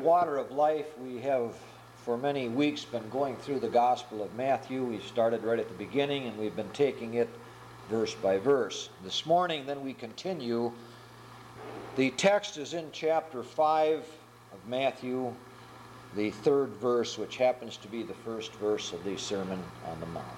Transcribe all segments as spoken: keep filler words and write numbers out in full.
Water of Life, we have for many weeks been going through the Gospel of Matthew. We started right at the beginning and we've been taking it verse by verse. This morning then we continue. The text is in chapter five of Matthew, the third verse, which happens to be the first verse of the Sermon on the Mount.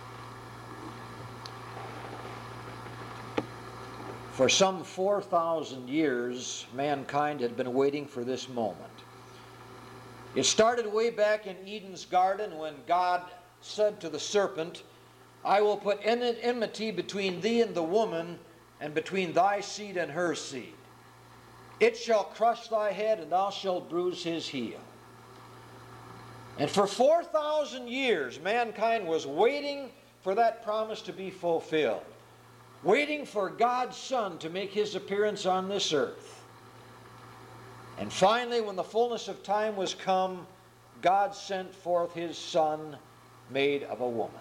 For some four thousand years, mankind had been waiting for this moment. It started way back in Eden's garden when God said to the serpent, "I will put enmity between thee and the woman, and between thy seed and her seed. It shall crush thy head, and thou shalt bruise his heel." And for four thousand years, mankind was waiting for that promise to be fulfilled, waiting for God's Son to make his appearance on this earth. And finally, when the fullness of time was come, God sent forth his Son, made of a woman.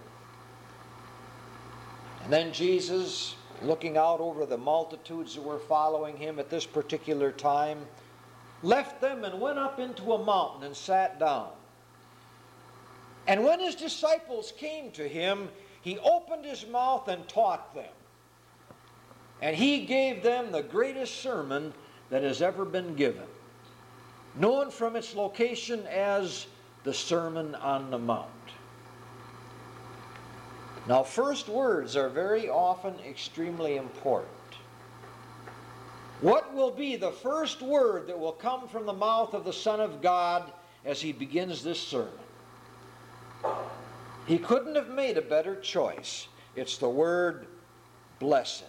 And then Jesus, looking out over the multitudes that were following him at this particular time, left them and went up into a mountain and sat down. And when his disciples came to him, he opened his mouth and taught them. And he gave them the greatest sermon that has ever been given, known from its location as the Sermon on the Mount. Now, first words are very often extremely important. What will be the first word that will come from the mouth of the Son of God as he begins this sermon? He couldn't have made a better choice. It's the word blessed.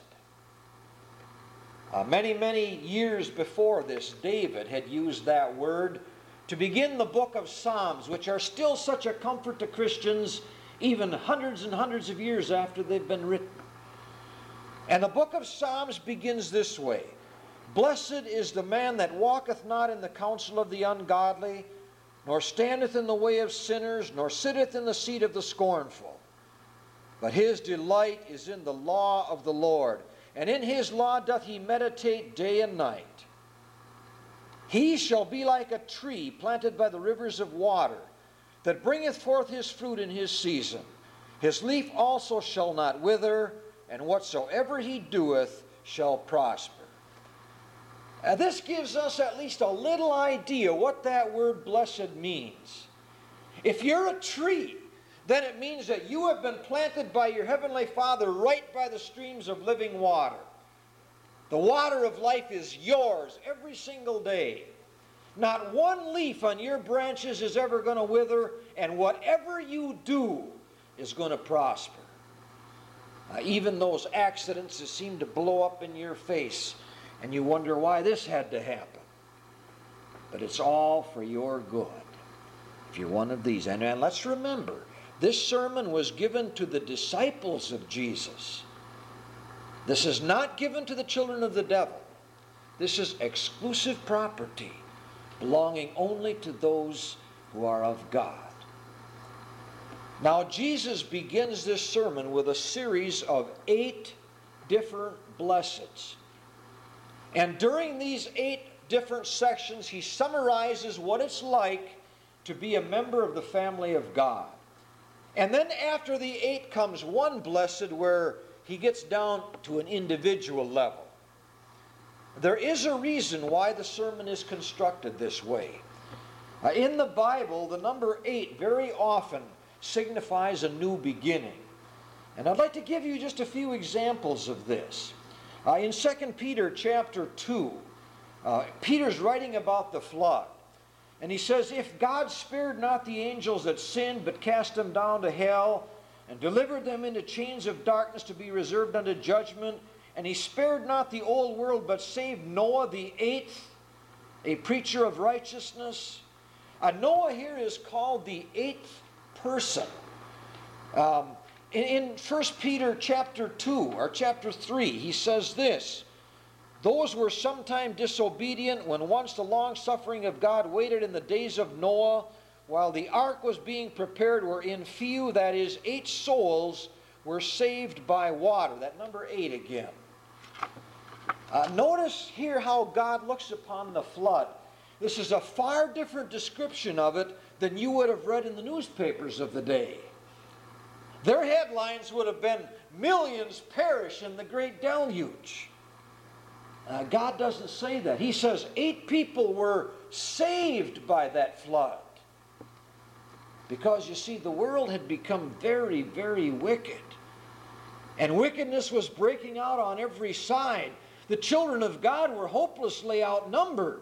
Uh, many, many years before this, David had used that word to begin the book of Psalms, which are still such a comfort to Christians even hundreds and hundreds of years after they've been written. And the book of Psalms begins this way: "Blessed is the man that walketh not in the counsel of the ungodly, nor standeth in the way of sinners, nor sitteth in the seat of the scornful. But his delight is in the law of the Lord, and in his law doth he meditate day and night. He shall be like a tree planted by the rivers of water, that bringeth forth his fruit in his season. His leaf also shall not wither, and whatsoever he doeth shall prosper." Now, this gives us at least a little idea what that word blessed means. If you're a tree, then it means that you have been planted by your Heavenly Father right by the streams of living water. The water of life is yours every single day. Not one leaf on your branches is ever going to wither, and whatever you do is going to prosper. Uh, even those accidents that seem to blow up in your face, and you wonder why this had to happen. But it's all for your good, if you're one of these. And, and let's remember, this sermon was given to the disciples of Jesus. This is not given to the children of the devil. This is exclusive property belonging only to those who are of God. Now, Jesus begins this sermon with a series of eight different blesseds. And during these eight different sections, he summarizes what it's like to be a member of the family of God. And then after the eight comes one blessed where he gets down to an individual level. There is a reason why the sermon is constructed this way. Uh, in the Bible, the number eight very often signifies a new beginning. And I'd like to give you just a few examples of this. Uh, in Second Peter chapter two, uh, Peter's writing about the flood. And he says, "If God spared not the angels that sinned, but cast them down to hell, and delivered them into chains of darkness to be reserved unto judgment, and he spared not the old world, but saved Noah the eighth, a preacher of righteousness." Uh, Noah here is called the eighth person. Um, in, in First Peter chapter two, or chapter three, he says this: "Those were sometime disobedient, when once the long suffering of God waited in the days of Noah, while the ark was being prepared, wherein few, that is, eight souls, were saved by water." That number eight again. Uh, notice here how God looks upon the flood. This is a far different description of it than you would have read in the newspapers of the day. Their headlines would have been, "Millions perish in the great deluge." Uh, God doesn't say that. He says eight people were saved by that flood. Because you see, the world had become very, very wicked. And wickedness was breaking out on every side. The children of God were hopelessly outnumbered.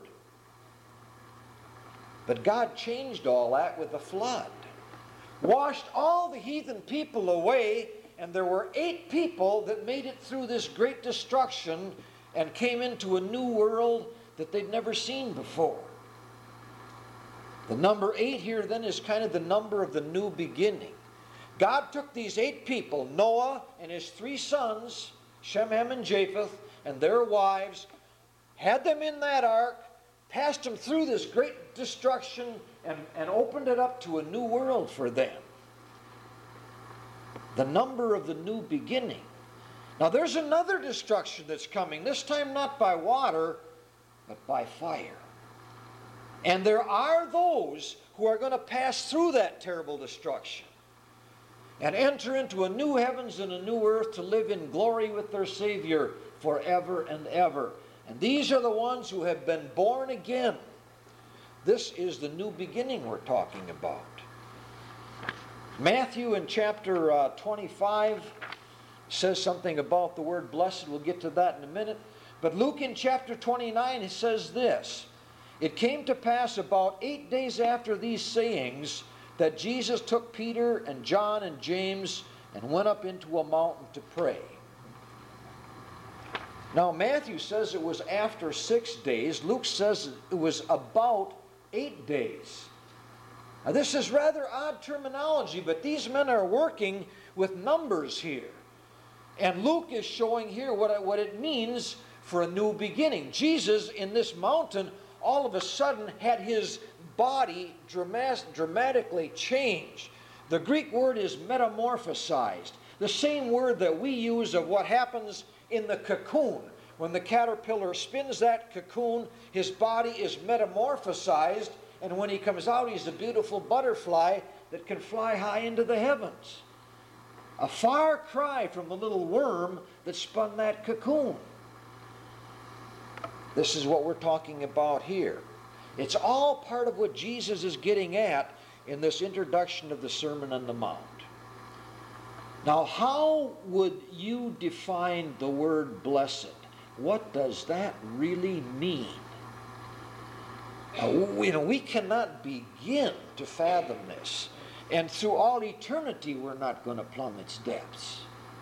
But God changed all that with the flood. Washed all the heathen people away, and there were eight people that made it through this great destruction and came into a new world that they'd never seen before. The number eight here then is kind of the number of the new beginning. God took these eight people, Noah and his three sons, Shem, Ham, and Japheth, and their wives, had them in that ark, passed them through this great destruction, and, and opened it up to a new world for them. The number of the new beginning. Now there's another destruction that's coming, this time not by water, but by fire. And there are those who are going to pass through that terrible destruction and enter into a new heavens and a new earth to live in glory with their Savior forever and ever. And these are the ones who have been born again. This is the new beginning we're talking about. Matthew in chapter uh, twenty-five says something about the word blessed. We'll get to that in a minute. But Luke in chapter twenty-nine, it says this: "It came to pass about eight days after these sayings that Jesus took Peter and John and James and went up into a mountain to pray." Now Matthew says it was after six days. Luke says it was about eight days. Now this is rather odd terminology, but these men are working with numbers here. And Luke is showing here what it, what it means for a new beginning. Jesus in this mountain all of a sudden had his body dramatically changed. The Greek word is metamorphosized. The same word that we use of what happens in the cocoon. When the caterpillar spins that cocoon, his body is metamorphosized, and when he comes out, he's a beautiful butterfly that can fly high into the heavens. A far cry from the little worm that spun that cocoon. This is what we're talking about here. It's all part of what Jesus is getting at in this introduction of the Sermon on the Mount. Now, how would you define the word blessed? What does that really mean? Now, you know, we cannot begin to fathom this. And through all eternity, we're not going to plumb its depths.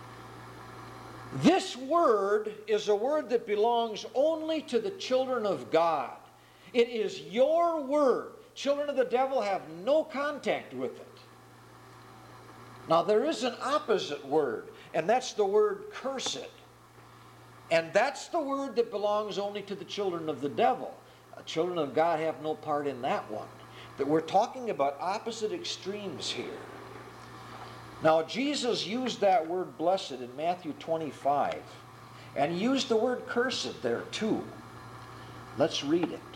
This word is a word that belongs only to the children of God. It is your word. Children of the devil have no contact with it. Now there is an opposite word, and that's the word cursed. And that's the word that belongs only to the children of the devil. The children of God have no part in that one. That we're talking about opposite extremes here. Now Jesus used that word blessed in Matthew twenty-five, and he used the word cursed there too. Let's read it.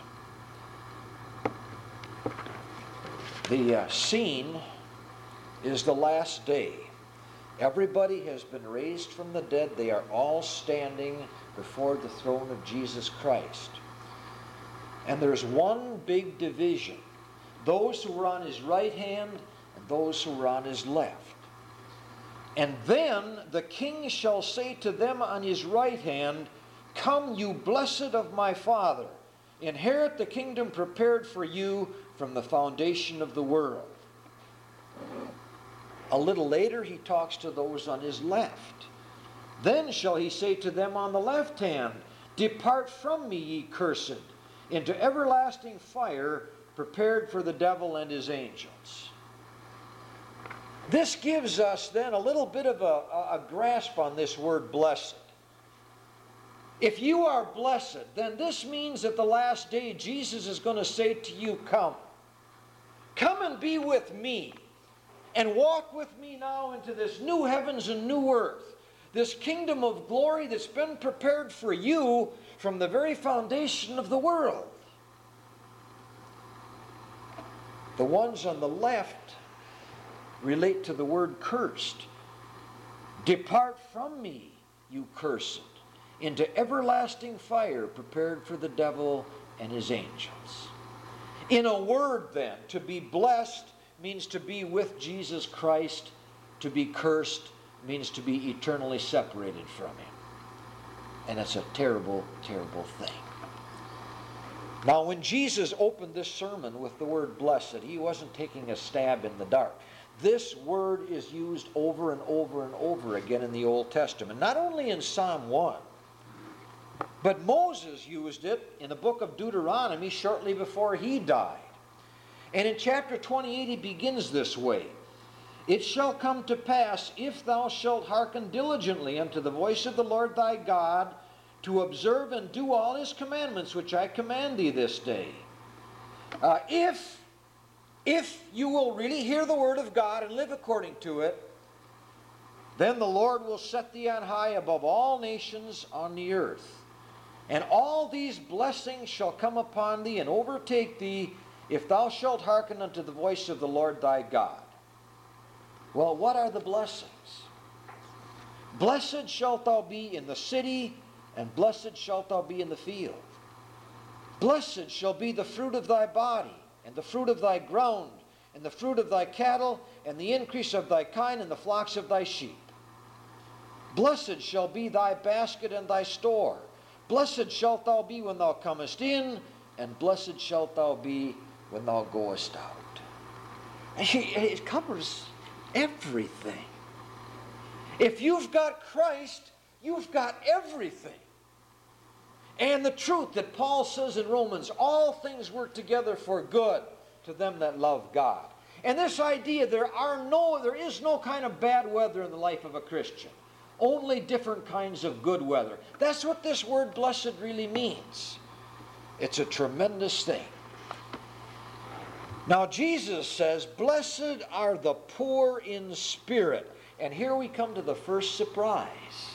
The uh, scene is the last day. Everybody has been raised from the dead. They are all standing before the throne of Jesus Christ. And there's one big division. Those who are on his right hand and those who are on his left. And then the king shall say to them on his right hand, "Come, you blessed of my Father, inherit the kingdom prepared for you from the foundation of the world." A little later he talks to those on his left. "Then shall he say to them on the left hand, Depart from me, ye cursed, into everlasting fire prepared for the devil and his angels." This gives us then a little bit of a, a grasp on this word blessed. If you are blessed, then this means at the last day Jesus is going to say to you, "Come. Come and be with me. And walk with me now into this new heavens and new earth. This kingdom of glory that's been prepared for you from the very foundation of the world." The ones on the left relate to the word cursed. Depart from me, you cursed, into everlasting fire prepared for the devil and his angels. In a word then, to be blessed means to be with Jesus Christ. To be cursed means to be eternally separated from him. And it's a terrible, terrible thing. Now, when Jesus opened this sermon with the word blessed, he wasn't taking a stab in the dark. This word is used over and over and over again in the Old Testament. Not only in Psalm one, but Moses used it in the book of Deuteronomy shortly before he died. And in chapter twenty-eight he begins this way. It shall come to pass, if thou shalt hearken diligently unto the voice of the Lord thy God, to observe and do all his commandments which I command thee this day. Uh, if, if you will really hear the word of God and live according to it, then the Lord will set thee on high above all nations on the earth. And all these blessings shall come upon thee and overtake thee, if thou shalt hearken unto the voice of the Lord thy God. Well, what are the blessings? Blessed shalt thou be in the city, and blessed shalt thou be in the field. Blessed shall be the fruit of thy body, and the fruit of thy ground, and the fruit of thy cattle, and the increase of thy kine, and the flocks of thy sheep. Blessed shall be thy basket and thy store. Blessed shalt thou be when thou comest in, and blessed shalt thou be when thou goest out. And it covers everything. If you've got Christ, you've got everything. And the truth that Paul says in Romans, all things work together for good to them that love God. And this idea, there are no, there is no kind of bad weather in the life of a Christian. Only different kinds of good weather. That's what this word blessed really means. It's a tremendous thing. Now Jesus says, blessed are the poor in spirit. And here we come to the first surprise.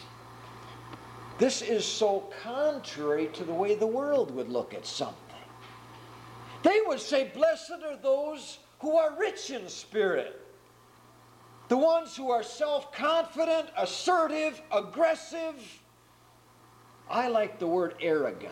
This is so contrary to the way the world would look at something. They would say, blessed are those who are rich in spirit. The ones who are self-confident, assertive, aggressive. I like the word arrogant.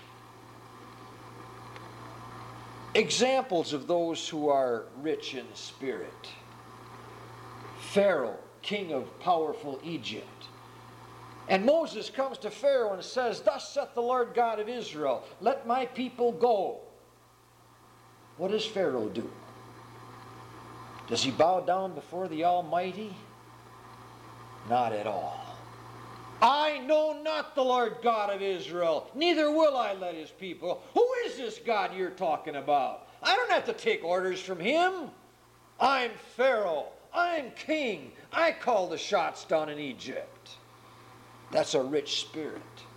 Examples of those who are rich in spirit. Pharaoh, king of powerful Egypt. And Moses comes to Pharaoh and says, thus saith the Lord God of Israel, let my people go. What does Pharaoh do? Does he bow down before the Almighty? Not at all. I know not the Lord God of Israel, neither will I let his people. Who is this God you're talking about? I don't have to take orders from him. I'm Pharaoh. I'm king. I call the shots down in Egypt. That's a rich spirit.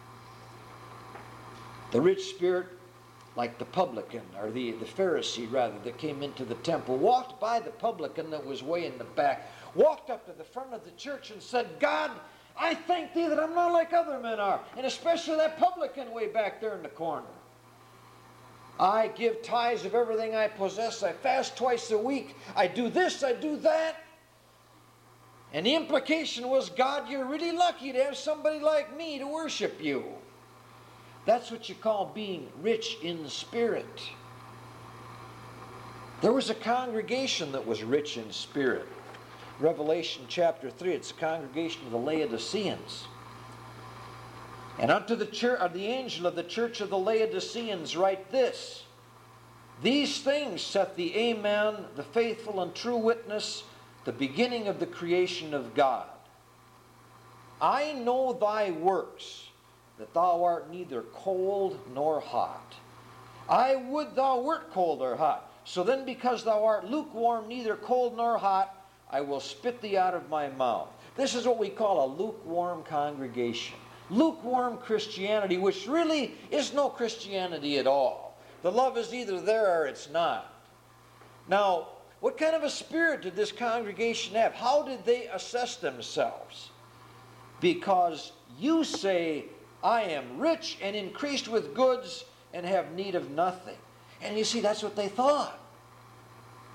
The rich spirit, like the publican, or the, the Pharisee rather, that came into the temple, walked by the publican that was way in the back, walked up to the front of the church and said, God, I thank thee that I'm not like other men are, and especially that publican way back there in the corner. I give tithes of everything I possess. I fast twice a week. I do this, I do that. And the implication was, God, you're really lucky to have somebody like me to worship you. That's what you call being rich in spirit. There was a congregation that was rich in spirit. Revelation chapter three, it's the congregation of the Laodiceans. And unto the church, or the angel of the church of the Laodiceans write this, these things saith the Amen, the faithful and true witness, the beginning of the creation of God. I know thy works, that thou art neither cold nor hot. I would thou wert cold or hot. So then because thou art lukewarm, neither cold nor hot, I will spit thee out of my mouth. This is what we call a lukewarm congregation. Lukewarm Christianity, which really is no Christianity at all. The love is either there or it's not. Now, what kind of a spirit did this congregation have? How did they assess themselves? Because you say, I am rich and increased with goods and have need of nothing. And you see, that's what they thought.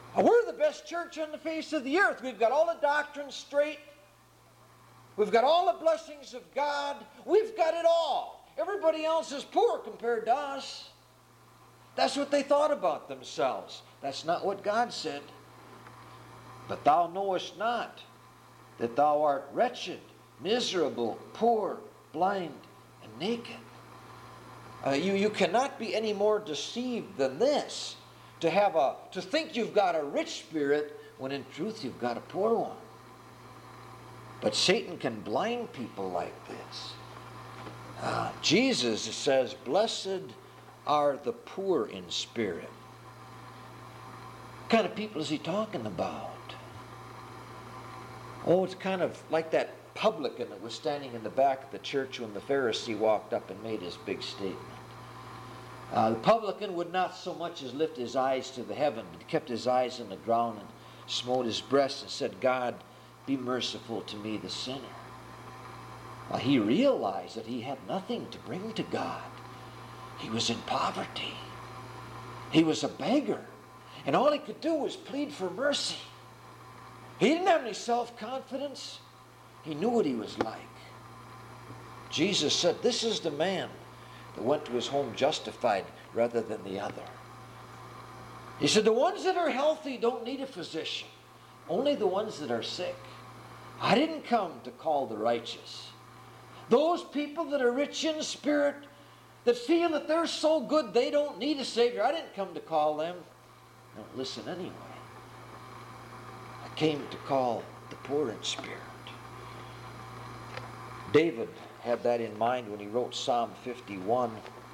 We're the best church on the face of the earth. We've got all the doctrines straight. We've got all the blessings of God. We've got it all. Everybody else is poor compared to us. That's what they thought about themselves. That's not what God said. But thou knowest not that thou art wretched, miserable, poor, blind, and naked. Uh, you, you cannot be any more deceived than this, to have a to think you've got a rich spirit when in truth you've got a poor one. But Satan can blind people like this. Uh, Jesus says, blessed are the poor in spirit. What kind of people is he talking about? Oh, it's kind of like that publican that was standing in the back of the church when the Pharisee walked up and made his big statement. Uh, the publican would not so much as lift his eyes to the heaven, but kept his eyes on the ground and smote his breast and said, God, be merciful to me, the sinner. Well, he realized that he had nothing to bring to God. He was in poverty. He was a beggar. And all he could do was plead for mercy. He didn't have any self-confidence. He knew what he was like. Jesus said, this is the man that went to his home justified rather than the other. He said, the ones that are healthy don't need a physician. Only the ones that are sick. I didn't come to call the righteous. Those people that are rich in spirit, that feel that they're so good they don't need a Savior, I didn't come to call them. Don't listen anyway. I came to call the poor in spirit. David had that in mind when he wrote Psalm fifty-one.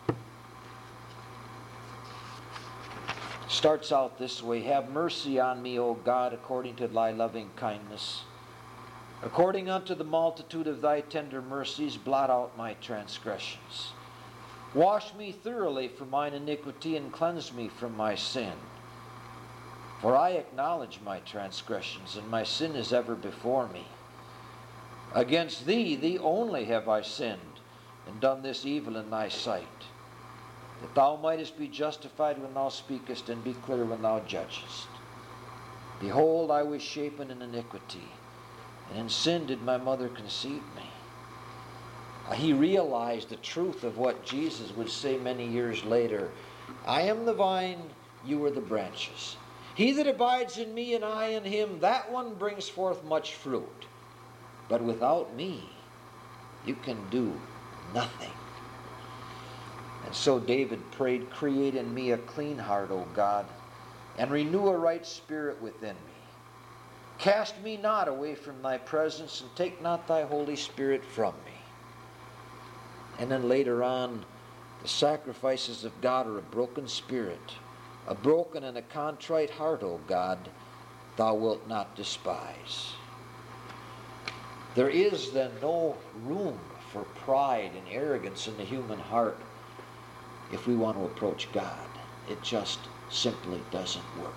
Starts out this way, have mercy on me, O God, according to thy loving kindness. According unto the multitude of thy tender mercies, blot out my transgressions. Wash me thoroughly from mine iniquity and cleanse me from my sin. For I acknowledge my transgressions, and my sin is ever before me. Against thee, thee only have I sinned, and done this evil in thy sight, that thou mightest be justified when thou speakest, and be clear when thou judgest. Behold, I was shapen in iniquity, and in sin did my mother conceive me. He realized the truth of what Jesus would say many years later. I am the vine, you are the branches. He that abides in me and I in him, that one brings forth much fruit. But without me, you can do nothing. And so David prayed, create in me a clean heart, O God, and renew a right spirit within me. Cast me not away from thy presence, and take not thy Holy Spirit from me. And then later on, the sacrifices of God are a broken spirit. A broken and a contrite heart, O God, thou wilt not despise. There is then no room for pride and arrogance in the human heart if we want to approach God. It just simply doesn't work.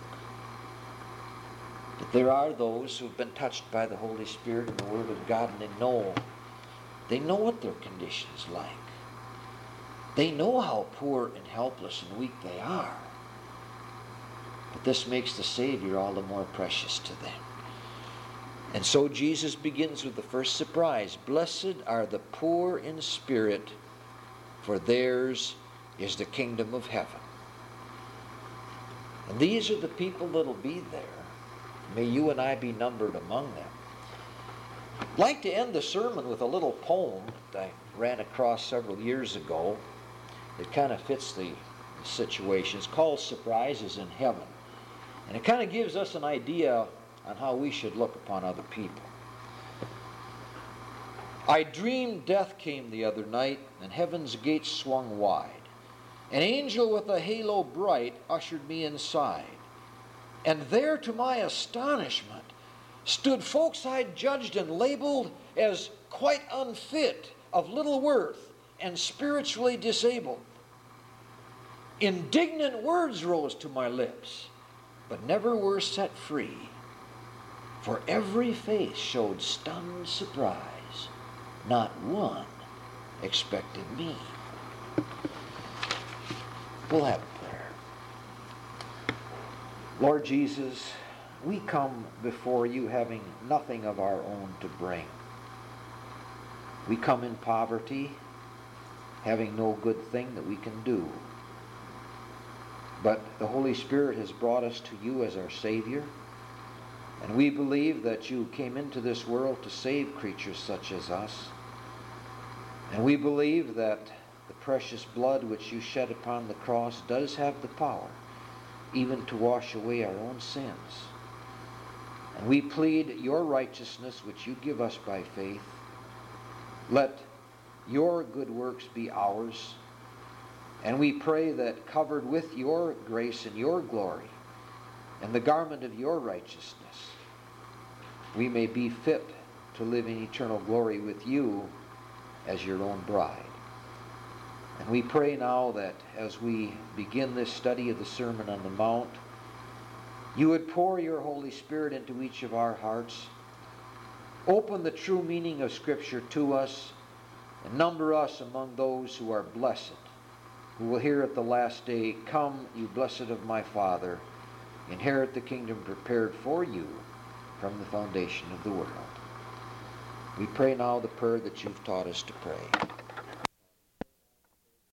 But there are those who have been touched by the Holy Spirit and the Word of God, and they know, they know what their condition's like. They know how poor and helpless and weak they are. But this makes the Savior all the more precious to them. And so Jesus begins with the first surprise. Blessed are the poor in spirit, for theirs is the kingdom of heaven. And these are the people that will be there. May you and I be numbered among them. I'd like to end the sermon with a little poem that I ran across several years ago. It kind of fits the situation. It's called Surprises in Heaven. And it kind of gives us an idea on how we should look upon other people. I dreamed death came the other night, and heaven's gates swung wide. An angel with a halo bright ushered me inside. And there, to my astonishment, stood folks I'd judged and labeled as quite unfit, of little worth, and spiritually disabled. Indignant words rose to my lips, but never were set free. For every face showed stunned surprise. Not one expected me. We'll have a prayer. Lord Jesus, we come before you having nothing of our own to bring. We come in poverty, having no good thing that we can do. But the Holy Spirit has brought us to you as our Savior, and we believe that you came into this world to save creatures such as us. And we believe that the precious blood which you shed upon the cross does have the power even to wash away our own sins. And we plead your righteousness which you give us by faith. Let your good works be ours. And we pray that covered with your grace and your glory and the garment of your righteousness, we may be fit to live in eternal glory with you as your own bride. And we pray now that as we begin this study of the Sermon on the Mount, you would pour your Holy Spirit into each of our hearts, open the true meaning of Scripture to us, and number us among those who are blessed, who will hear at the last day, "Come, you blessed of my Father, inherit the kingdom prepared for you from the foundation of the world." We pray now the prayer that you've taught us to pray.